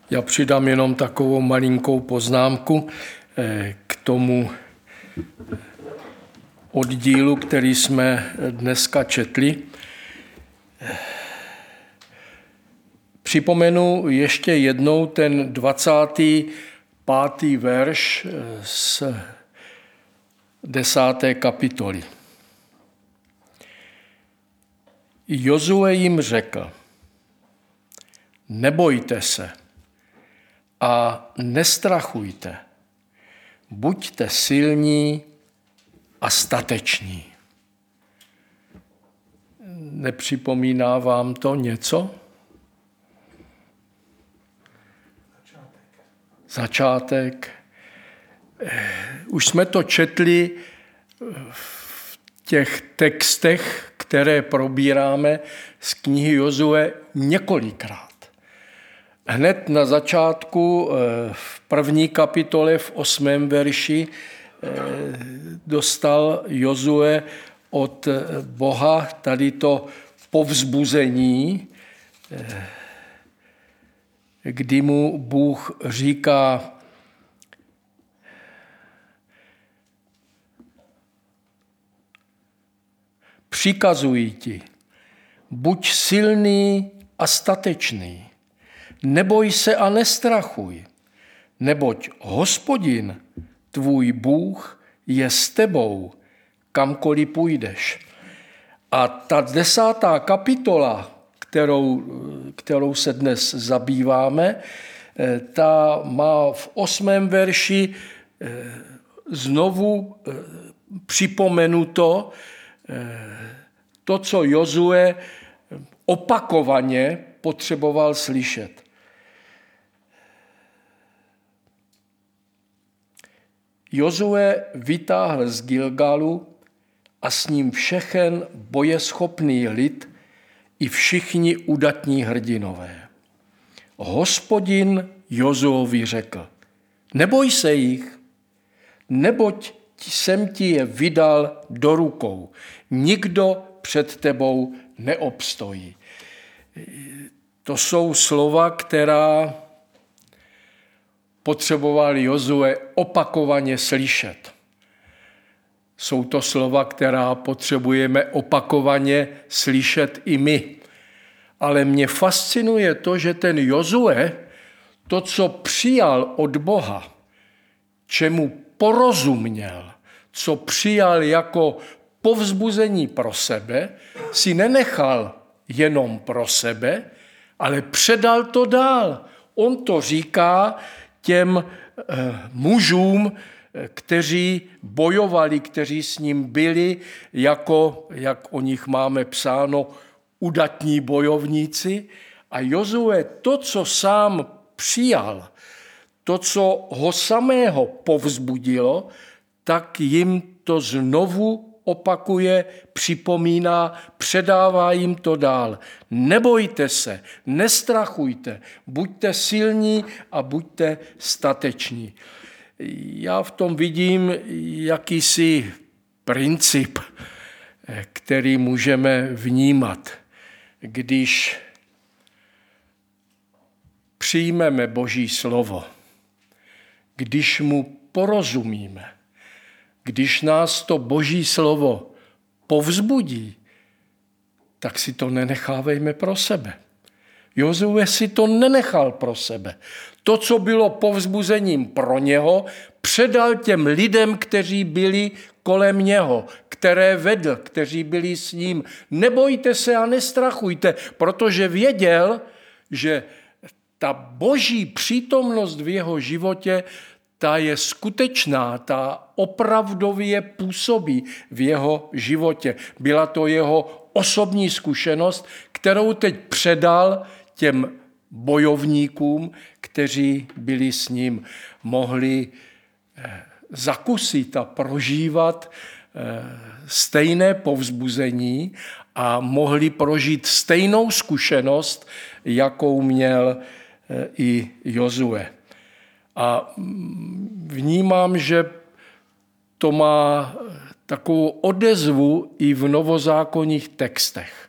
Já přidám jenom takovou malinkou poznámku k tomu oddílu, který jsme dneska četli. Připomenu ještě jednou ten 25. verš z 10. kapitoly. Jozue jim řekl: nebojte se a nestrachujte, buďte silní a stateční. Nepřipomíná vám to něco? Začátek. Už jsme to četli v těch textech, které probíráme z knihy Jozue několikrát. Hned na začátku v 1. kapitole v 8. verši dostal Jozue od Boha tady to povzbuzení, kdy mu Bůh říká: přikazuji ti, buď silný a statečný, neboj se a nestrachuj, neboť Hospodin, tvůj Bůh, je s tebou, kamkoliv půjdeš. A ta 10. kapitola, kterou se dnes zabýváme, ta má v 8. verši znovu připomenuto to, co Jozue opakovaně potřeboval slyšet. Jozue vytáhl z Gilgalu a s ním všechen bojeschopný lid i všichni udatní hrdinové. Hospodin Jozuovi řekl: neboj se jich, neboť jsem ti je vydal do rukou. Nikdo před tebou neobstojí. To jsou slova, která potřeboval Jozue opakovaně slyšet. Jsou to slova, která potřebujeme opakovaně slyšet i my. Ale mě fascinuje to, že ten Jozue, to, co přijal od Boha, čemu porozuměl, co přijal jako povzbuzení pro sebe, si nenechal jenom pro sebe, ale předal to dál. On to říká těm mužům, kteří bojovali, kteří s ním byli, jako, jak o nich máme psáno, udatní bojovníci. A Jozue to, co sám přijal, to, co ho samého povzbudilo, tak jim to znovu opakuje, připomíná, předává jim to dál. Nebojte se, nestrachujte, buďte silní a buďte stateční. Já v tom vidím jakýsi princip, který můžeme vnímat, když přijmeme Boží slovo, když mu porozumíme, když nás to Boží slovo povzbudí, tak si to nenechávejme pro sebe. Jozue si to nenechal pro sebe. To, co bylo povzbuzením pro něho, předal těm lidem, kteří byli kolem něho, které vedl, kteří byli s ním. Nebojte se a nestrachujte, protože věděl, že ta Boží přítomnost v jeho životě, ta je skutečná, ta opravdově působí v jeho životě. Byla to jeho osobní zkušenost, kterou teď předal těm bojovníkům, kteří byli s ním, mohli zakusit a prožívat stejné povzbuzení a mohli prožít stejnou zkušenost, jakou měl i Jozue. A vnímám, že to má takovou odezvu i v novozákonních textech,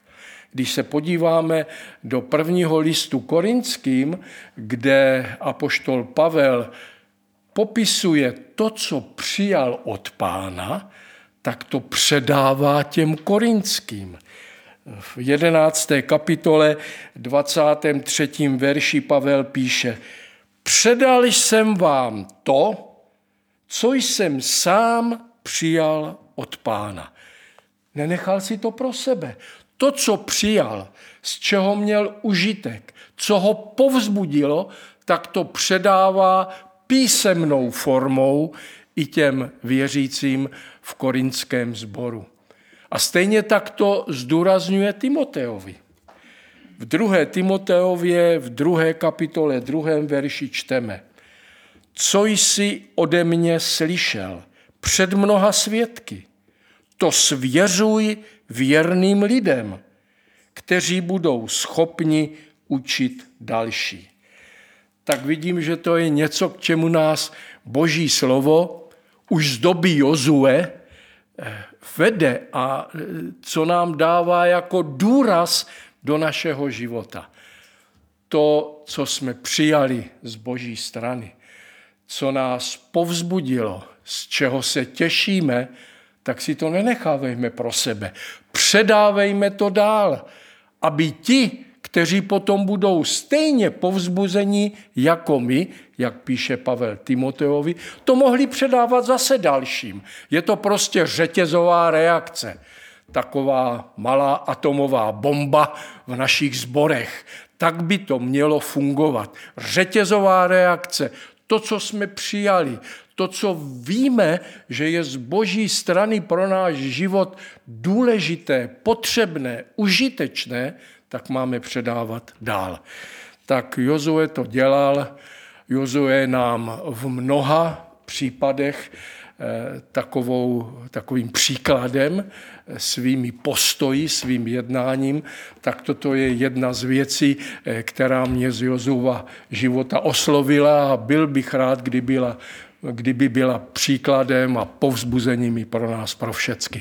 Když se podíváme do prvního listu Korinským, kde apoštol Pavel popisuje to, co přijal od Pána, tak to předává těm Korinským. V 11. kapitole 23. verši Pavel píše: Předal jsem vám to, co jsem sám přijal od Pána. Nenechal si to pro sebe. To, co přijal, z čeho měl užitek, co ho povzbudilo, tak to předává písemnou formou i těm věřícím v korinském sboru. A stejně tak to zdůrazňuje Timoteovi. V 2. Timoteově v 2. kapitole 2. verši čteme: Co jsi ode mě slyšel před mnoha svědky, to svěřuj věrným lidem, kteří budou schopni učit další. Tak vidím, že to je něco, k čemu nás Boží slovo už z doby Jozue vede a co nám dává jako důraz do našeho života. To, co jsme přijali z Boží strany, co nás povzbudilo, z čeho se těšíme, tak si to nenechávejme pro sebe. Předávejme to dál, aby ti, kteří potom budou stejně povzbuzeni jako my, jak píše Pavel Timoteovi, to mohli předávat zase dalším. Je to prostě řetězová reakce. Taková malá atomová bomba v našich sborech. Tak by to mělo fungovat. Řetězová reakce. To, co jsme přijali, to, co víme, že je z Boží strany pro náš život důležité, potřebné, užitečné, tak máme předávat dál. Tak Jozue to dělal. Jozue nám v mnoha případech takovým příkladem, svými postoji, svým jednáním, tak toto je jedna z věcí, která mě z Jozuva života oslovila a byl bych rád, kdyby byla příkladem a povzbuzením i pro nás, pro všecky.